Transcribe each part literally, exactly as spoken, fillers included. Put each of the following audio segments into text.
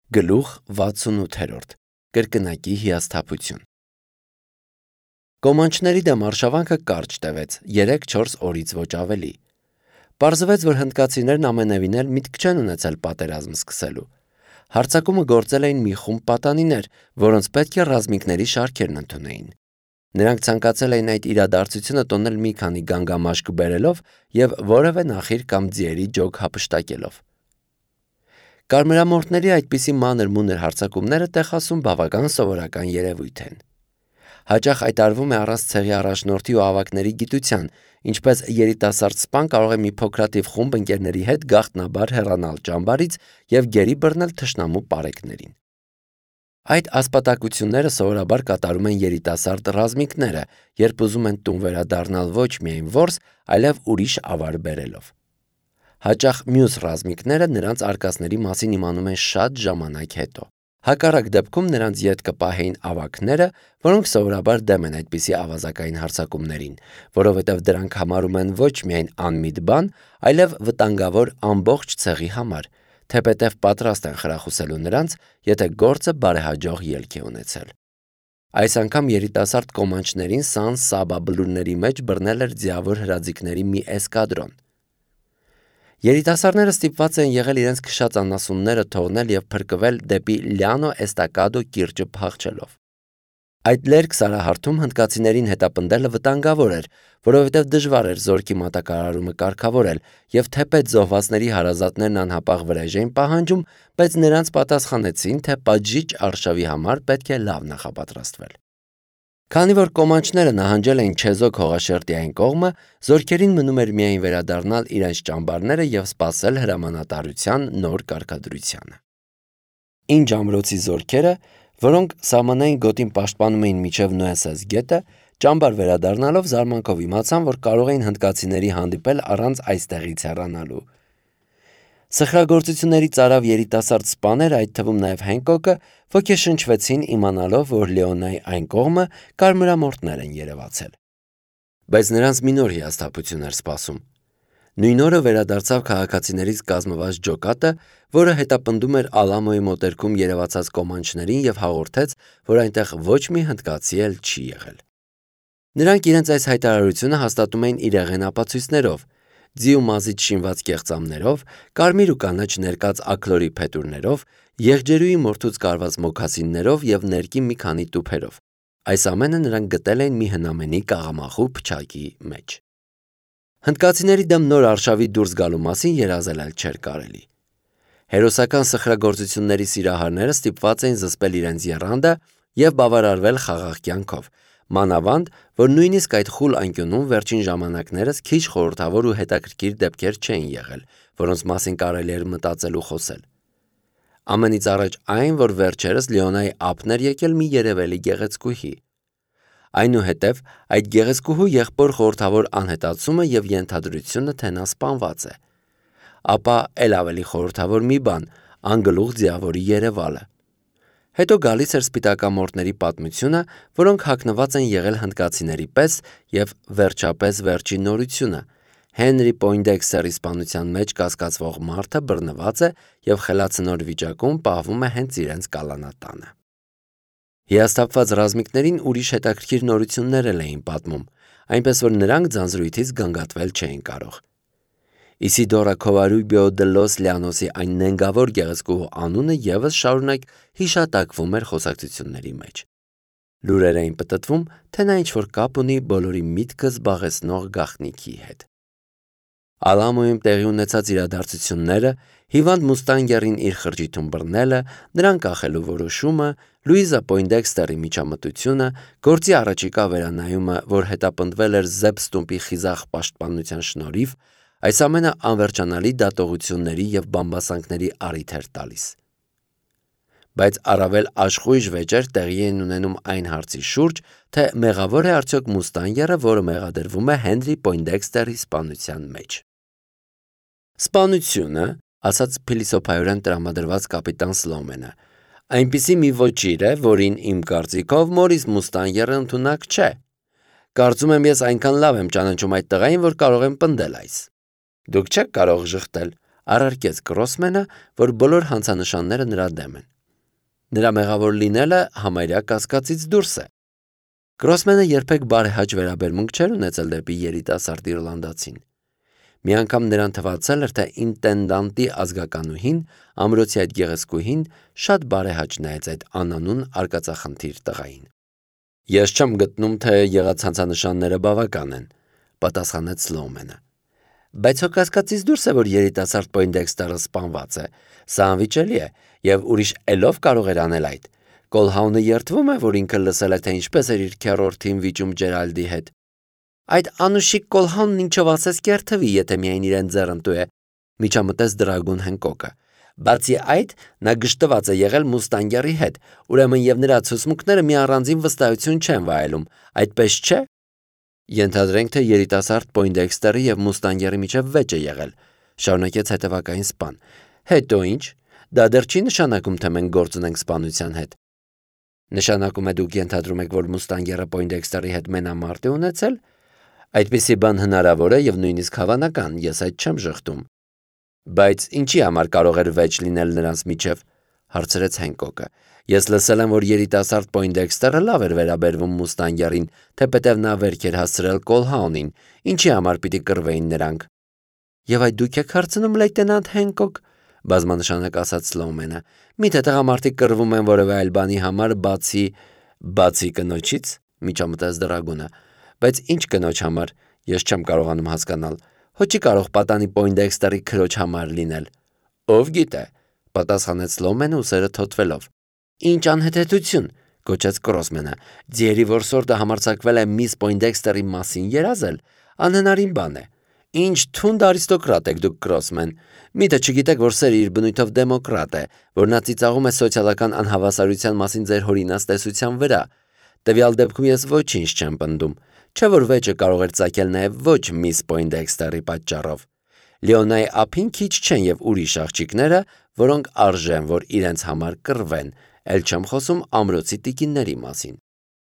Գլուխ վաթսունութ. Կրկնակի հիասթափություն։ Կոմանչների դեմ արշավանքը կարճ տևեց երեք-չորս օրից ոչ ավելի։ Պարզվեց, որ հնդկացիներն ամենևին էլ միտք չեն ունեցել պատերազմ սկսելու։ Հարձակումը գործել էին մի խումբ պատանիներ, որոնց պետք է ռազմիկների շարքերն ընդունեին։ Նրանք ցանկացել էին այդ իրադարձությունը տոնել մի քանի գանգամաշկ բերելով և որևէ նախիր կամ ձիերի ջոկ հափշտակելով։ Կարմրամորթների այդպիսի մանր-մունր հարձակումները Տեխասում բավական սովորական երևույթ են։ Հաճախ այդ արվում է առանց ցեղի առաջնորդի ու ավագների գիտության, ինչպես երիտասարդ սպան կարող է մի փոքրաթիվ խումբ ընկերների հետ գաղտնաբար հեռանալ ճամբարից և գերի բռնել թշնամու պարեկներին։ Այդ ասպատակությունները սովորաբար կատարում են երիտասարդ ռազմիկները, երբ ուզում են տուն վերադառնալ ոչ միայն որս, այլև ուրիշ ավար բերելով։ Հաճախ մյուս ռազմիկները նրանց արկածների մասին իմանում են շատ ժամանակ հետո։ Հակառակ դեպքում նրանց ետ կպահեին ավագները, որոնք սովորաբար դեմ են այդպիսի ավազակային հարձակումներին, որովհետև դրանք համարում են ոչ միայն անմիտ բան, այլև վտանգավոր ամբողջ ցեղի համար, թեպետև պատրաստ են խրախուսելու նրանց, եթե գործը բարեհաջող ելք է ունեցել։ Այս անգամ երիտասարդ կոմանչներին Սան Սաբա բլուրների մեջ բռնել էր ձիավոր հրաձիգների մի էսկադրոն։ Երիտասարդները ստիպված են եղել իրենց քշած անասունները թողնել և փրկվել դեպի Լյանո Էստակադո կիրճը փախչելով։ Այդ լերկ սարահարթում հնդկացիներին հետապնդելը վտանգավոր էր, որովհետև դժվար էր զորքի մատակարարումը կարգավորել, և թեպետ զոհվածների հարազատներն անհապաղ վրեժ էին պահանջում, բայց նրանց պատասխանեցին, թե պատժիչ արշավի համար պետք է լավ նախապատրաստվել։ Քանի որ կոմանչները նահանջել էին Չեզոք հողաշերտի այն կողմը, զորքերին մնում էր միայն վերադառնալ իրենց ճամբարները և սպասել հրամանատարության նոր կարգադրությանը։ Ինջ ամրոցի զորքերը, որոնք սահմանային գոտին պաշտպանում էին մինչև Նուեսես գետը, ճամբար վերադառնալով զարմանքով իմացան, որ կարող էին հնդկացիների հանդիպել առանց այստեղից հեռանալու։ Սխրագործությունների ծարավ երիտասարդ սպաները, այդ թվում նաև Հենկոկը, ոգեշնչվեցին իմանալով, որ Լեոնայի այն կողմը կարմրամորթներ են երևացել։ Բայց նրանց մի նոր հիասթափություն էր սպասում։ Նույն օրը վերադարձավ քաղաքացիներից կազմված ջոկատը, որը հետապնդում էր Ալամոյի մոտերքում երևացած կոմանչներին և հաղորդեց, որ այնտեղ ոչ մի հնդկացի էլ չի եղել։ Նրանք իրենց այս հայտարարությունը հաստատում էին իրեղեն ապացույցներով, ձի ու մազից շինված կեղծամներով, կարմիր ու կանաչ ներկած աքլորի փետուրներով, եղջերուի մորթուց կարված մոքասիններով և ներկի մի քանի տուփերով։ Այս ամենը նրանք գտել էին մի հնամենի կաղամախու փչակի մեջ։ Հնդկացիների դեմ նոր արշավի դուրս գալու մասին երազել էլ չէր կարելի։ Հերոսական սխրագործությունների սիրահարները ստիպված էին զսպել իրենց եռանդը և բավարարվել խաղաղ կյանքով, մանավանդ, որ նույնիսկ այդ խուլ անկյունում վերջին ժամանակներս քիչ խորհրդավոր ու հետաքրքիր դեպքեր չէին եղել, որոնց մասին կարելի էր մտածել ու խոսել։ Ամենից առաջ այն, որ վերջերս Լեոնայի ափն էր եկել մի երևելի գեղեցկուհի։ Այնուհետև այդ գեղեցկուհու եղբոր խորհրդավոր անհետացումը և ենթադրությունը, թե նա սպանված է։ Ապա էլ ավելի խորհրդավոր մի բան՝ անգլուխ ձիավորի երևալը։ Հետո գալիս էր սպիտակամորթների պատմությունը, որոնք հագնված են եղել հնդկացիների պես, և վերջապես վերջին նորությունը՝ Հենրի Պոյնդեքսթերի սպանության մեջ կասկածվող մարդը բռնված է և խելացնոր վիճակում պահվում է հենց իրենց կալանատանը։ Հիասթափված ռազմիկներին ուրիշ հետաքրքիր նորություններ էլ էին պատմում, այնպես որ նրանք ձանձրույթից գանգատվել չէին կարող։ Իսիդորա Քովարուբիո դե Լոս Լյանոսի այն նենգավոր գեղեցկուհու անունը ևս շարունակ հիշատակվում էր խոսակցությունների մեջ։ Լուրեր էին պտտվում, թե նա ինչ-որ կապ ունի բոլորի միտքը զբաղեցնող գաղտնիքի հետ։ Ալամոյում տեղի ունեցած իրադարձությունները, հիվանդ մուստանգերին իր խրճիթում բռնելը, նրան կախելու որոշումը, Լուիզա Պոյնդեքսթերի միջամտությունը, գործի առաջիկա վերանայումը, որ հետապնդվել էր Զեփստումպի խիզախ պաշտպանության շնորհիվ, այս ամենը անվերջանալի դատողությունների և բամբասանքների առիթ էր տալիս։ Բայց առավել աշխույժ վեճեր տեղի էին ունենում այն հարցի շուրջ, թե մեղավոր է արդյոք մուստանգերը, որը մեղադրվում է Հենրի Պոյնդեքսթերի սպանության մեջ։ Սպանությունը, ասաց փիլիսոփայորեն տրամադրված կապիտան Սլոմենը, այնպիսի մի ոճիր է, որին իմ կարծիքով Մորիս Մուստանգերը ընդունակ չէ։ Կարծում եմ ես այնքան լավ եմ ճանաչում այդ տղային, որ կարող եմ պնդել այս։ Դուք չեք կարող ժխտել, առարկեց Գրոսմենը, որ բոլոր հանցանշանները նրա դեմ են։ Նրա մեղավոր լինելը համարյա կասկածից դուրս է։ Գրոսմենը երբեք բարեհաճ վերաբերմունք չէր ունեցել դեպի երիտասարդ իռլանդացին։ Մի անգամ նրան թվացել էր, թե ինտենդանտի ազգականուհին, ամրոցի այդ գեղեցկուհին, շատ բարեհաճ նայեց այդ անանուն արկածախնդիր տղային։ Ես չեմ գտնում, թե եղած ցանցանշանները բավական են, պատասխանեց Սլոումենը։ Բայց հո կասկածից դուրս է, որ երիտասարդ Պոյնդեքստերը սպանված է։ Սա անվիճելի է, եւ ուրիշ ելով կարող էր անել այդ։ Կոլհաունը երդվում է, որ ինքը լսել է, թե ինչպես էր իր քեռորդին վիճում Ջերալդի հետ։ Այդ անուշիկ Կոլհաունն ինչով ասես կերթվի, եթե միայն իրեն ձեռնտու է, միջամտեց Դրագուն Հենկոկը։ Բացի այդ, նա գժտված է եղել Մուստանգերի հետ, ուրեմն եւ նրա ցուսմունքները մի առանձին վստահություն չեն վայելում, այդպես չէ։ Ենթադրենք, թե երիտասարդ Պոյնդեքստերի եւ Մուստանգերի միջև վեճ է եղել, շարունակեց հետևակային սպան։ Հետո ինչ։ Դա դեռ չի նշանակում, թե մենք գործ ունենք սպանության հետ։ Նշանակում է դուք ենթադրում եք, որ Մուստանգերը Պոյնդեքստերի հետ մենամարտ է ունեցել։ Այդպիսի բան հնարավոր է եւ նույնիսկ հավանական, ես այդ չեմ ժխտում։ Բայց ինչի համար կարող էր վեճ լինել նրանց միջև, հարցրեց Հենկոկը։ Ես լսել եմ, որ երիտասարդ Պոյնդեքստերը լավ էր վերաբերվում Մուստանգերին, թեպետև նա վերք էր հասցրել Կոլհաունին, ինչի համար պիտի կռվեին նրանք։ Եվ այդ դուք եք հարցնում, լեյտենանտ Հենկոկ, բազմանշանակ ասաց Սլոումենը։ Միթե տղամարդիկ կռվում են որևէ այլ բանի համար, բացի բացի կնոջից, միջամտեց Դրագունը։ Բայց ինչ կնոջ համար, ես չեմ կարողանում հասկանալ։ Հո չի կարող պատանի Պոյնդեքստերի քրոջ համար լինել։ Ով գիտե, պատասխանեց Սլոումենը ուսերը թոթվելով։ Ինչ անհեթեթություն, գոչեց Գրոսմենը։ Ձիերի որսորդը համարձակվել է միս Պոյնդեքստերի մասին երազել, անհնարին բան է։ Ինչ թունդ արիստոկրատ եք դուք, Գրոսմեն։ Միթե չգիտեք, որ սերը իր բնույթով դեմոկրատ է, որ նա ծիծաղում է սոցիալական անհավասարության մասին ձեր հորինած տեսության վրա։ Տվյալ դեպքում ես ոչինչ չեմ պնդում։ Չէ՞ որ վեճը կարող էր ծագել նաև ոչ միս Պոյնդեքստերի պատճառով։ Լեոնայի ափին քիչ չեն եւ ուրիշ աղջիկները, որոնք արժեն, որ իրենց համար կռվեն, ել չեմ խոսում ամրոցի տիկինների մասին։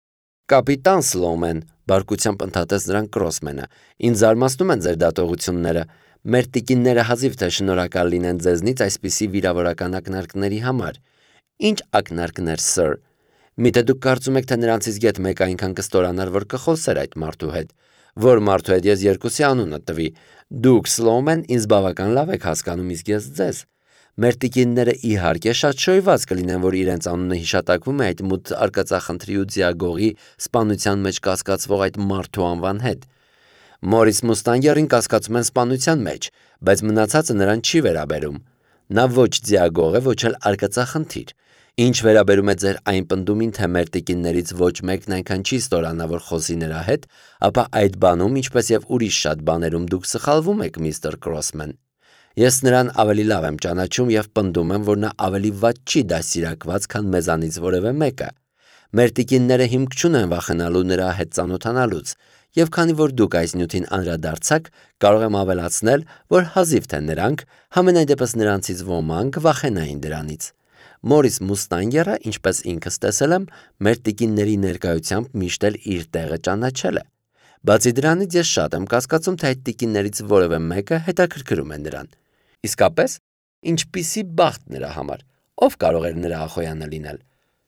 Կապիտան Սլոումեն, բարկությամբ ընդհատեց նրան Գրոսմենը, ինձ զարմացնում են ձեր դատողությունները։ Մեր տիկինները հազիվ թե շնորհակալ լինեն ձեզնից այսպիսի վիրավորական ակնարկների համար։ Ինչ ակնարկներ, սըր։ Միթե դուք կարծում եք, թե նրանցից գեթ մեկ այնքան կստորանար, որ կխոսեր այդ մարդու հետ։ Որ մարդու հետ ես երկուսի անունը տվի։ Դուք, Սլոումեն, ինձ բավական լավ եք հասկանում, իսկ ես ձեզ։ Մեր տիկինները իհարկե շատ շոյված կլինեն, որ իրենց անունը հիշատակվում է այդ մութ արկածախնդրի ու ձիագողի սպանության մեջ կասկածվող այդ մարդու անվան հետ։ Մորիս Մուստանգերին կասկածում են սպանության մեջ, բայց մնացածը նրան չի վերաբերում։ Նա ոչ ձիագող է, ոչ էլ արկածախնդիր։ Ինչ վերաբերում է ձեր այն պնդումին, թե մեր տիկիններից ոչ մեկն այնքան չի ստորանա, որ խոսի նրա հետ, ապա այդ բանում, ինչպես եւ ուրիշ շատ բաներում դուք սխալվում եք, միստր Գրոսմեն։ Ես նրան ավելի լավ եմ ճանաչում եւ պնդում եմ, որ նա ավելի վատ չի դասիրակված, քան մեզանից որևէ մեկը։ Մեր տիկինները հիմք չունեն վախենալու նրա հետ ծանոթանալուց, եւ քանի որ դուք այս նյութին անդրադարձաք, կարող եմ ավելացնել, որ հազիվ թե նրանք, համենայն դեպս նրանցից ոմանք վախենային դրանից։ Մորիս Մուստանգերը, ինչպես ինքս տեսել եմ, մեր տիկինների ներկայությամբ միշտ էլ իր տեղը ճանաչել է։ Բացի դրանից ես շատ եմ կասկածում, թե այդ տիկիններից որևէ մեկը հետաքրքրում է նրան։ Իսկապես, ինչպիսի բախտ նրա համար, ով կարող էր նրա ախոյանը լինել։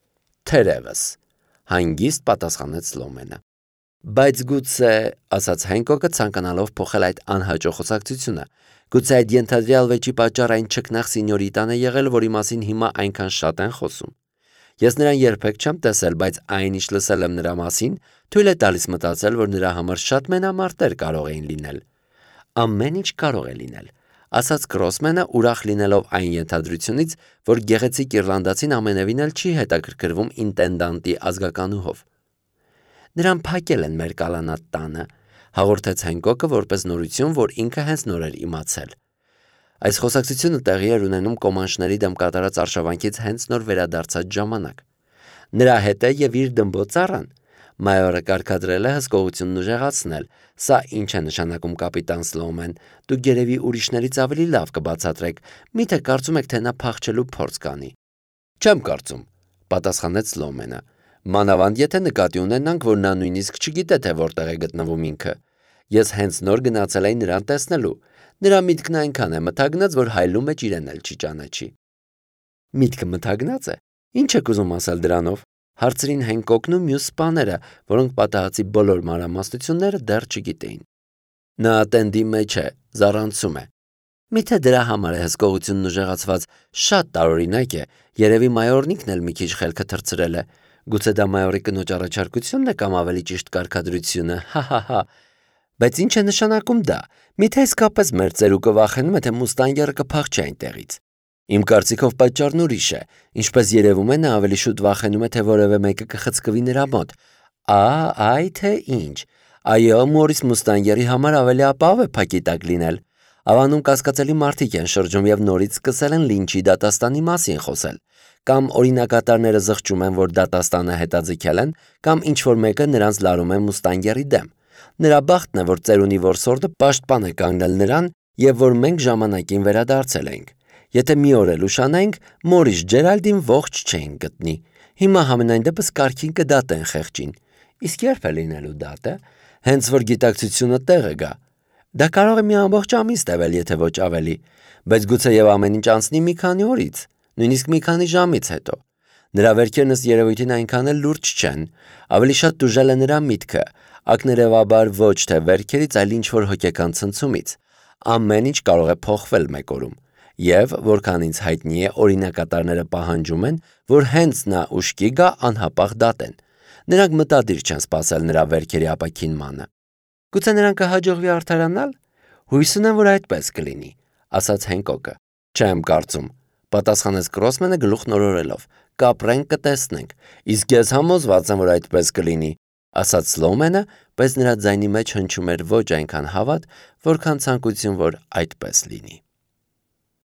Թերևս, հանգիստ պատասխանեց Սլոումենը։ Բայց գուցե, ասաց Հենկոկը, ցանկանալով փոխել այդ անհաճո խոսակցությունը, գուցե այդ ենթադրյալ վեճի պատճառ այն չքնաղ սինյորիտան է եղել, որի մասին հիմա այնքան շատ են խոսում։ Ես նրան երբեք չեմ տեսել, բայց այն ինչ լսել եմ նրա մասին, թույլ է տալիս մտածել, որ նրա համար շատ մենամարտեր կարող էին լինել։ Ամեն ինչ կարող է լինել, ասաց Գրոսմենը, ուրախ լինելով այն ենթադրությունից, որ գեղեցիկ իռլանդացին ամենևին էլ չի հետաքրքրվում ինտենդանտի ազգականուհով։ Նրան փակել են մեր կալանատ տանը, հաղորդեց Հենկոկը որպես նորություն, որ ինքը հենց նոր էր իմացել։ Այս խոսակցությունը տեղի էր ունենում կոմանշների դեմ կատարած արշավանքից հենց նոր վերադարձած ժամանակ։ Նրա հետ է եւ իր դմբոցառան։ Մայորը կարգադրել է հսկողությունն ուժեղացնել։ Սա ինչ է նշանակում, կապիտան Սլոումեն։ Դուք երևի ուրիշներից ավելի լավ կբացատրեք։ Միթե կարծում եք, թե նա փախչելու փորձ կանի։ Չեմ կարծում, պատասխանեց Սլոումենը։ Մանավանդ եթե նկատի ունենանք, որ նա նույնիսկ չգիտե, թե որտեղ է գտնվում ինքը։ Ես հենց նոր գնացել էի նրան տեսնելու։ Նրա միտքն այնքան է մթագնած, որ հայլու մեջ իրեն էլ չի ճանաչի։ Միտքը մթագնած է, Ինչ եք ուզում ասել դրանով, հարցրին Հենկոկն ու մյուս սպաները, որոնք պատահածի բոլոր մանրամասնությունները դեռ չգիտեին։ Նա տենդի մեջ է, զառանցում է։ Միթե դրա համար է հսկողությունն ուժեղացված, շատ տարօրինակ է, երևի մայորնիկն էլ մի քիչ խելքը թռցրել է։ Գուցե դա մայորի կնոջ առաջարկությունն է կամ ավելի ճիշտ կարգադրությունը, հա-հա-հա։ Բայց ինչ է նշանակում դա։ Միթե իսկապես մեր ծերուկը վախենում է, թե մուստանգերը կփախչի այնտեղից։ Իմ կարծիքով պատճառն ուրիշ է, ինչպես երևում է, նա ավելի շուտ վախենում է, թե որևէ մեկը կխցկվի նրա մոտ։ Ա, այ թե ինչ։ Այո, Մորիս Մուստանգերի համար ավելի ապահով է փակի տակ լինել։ Ավանում կասկածելի մարդիկ են շրջում եւ նորից սկսել են լինչի դատաստանի մասին խոսել։ Կամ օրինակատարները զղջում են, որ դատաստանը հետաձգել են, կամ ինչ-որ մեկը նրանց լարում է Մուստանգերի դեմ։ Նրա բախտն է, որ ծերունի որսորդը պաշտպան է կանգնել նրան եւ որ մենք ժամանակին վերադարձել ենք։ Եթե մի օր էլ ուշանենք, Մորիս Ջերալդին ողջ չենք գտնի։ Հիմա համենայն դեպս կարգին կդատեն խեղճին։ Իսկ երբ է լինելու դատը, հենց որ գիտակցությունը տեղը գա։ Դա կարող է մի ամբողջ ամիս տևել, եթե ոչ ավելի, բայց գուցե եւ ամեն ինչ անցնի մի քանի օրից, նույնիսկ մի քանի ժամից հետո։ Նրա վերքերն ըստ երևույթին այնքան էլ լուրջ չեն, ավելի շատ դուժել է նրա միտքը, ակներևաբար ոչ թե վերքերից, այլ ինչ-որ հոգեկան ցնցումից։ Ամեն ինչ կարող է փոխվել մեկ օրում։ Եվ, որքան ինձ հայտնի է, օրինակատարները պահանջում են, որ հենց նա ուշքի գա անհապաղ դատեն։ Նրանք մտադիր չեն սպասել նրա վերքերի ապաքինմանը։ Գուցե նրան կհաջողվի արդարանալ։ Հույս ունեմ, որ այդպես կլինի, ասաց Հենկոկը։ Չեմ կարծում, պատասխանեց Կրոսմենը գլուխ նորորելով։ Կապրենք կտեսնենք։ Իսկ ես համոզված եմ, որ այդպես կլինի, ասաց Սլոումենը, բայց նրա ձայնի մեջ հնչում էր ոչ այնքան հավատ, որքան ցանկություն, որ այդպես լինի։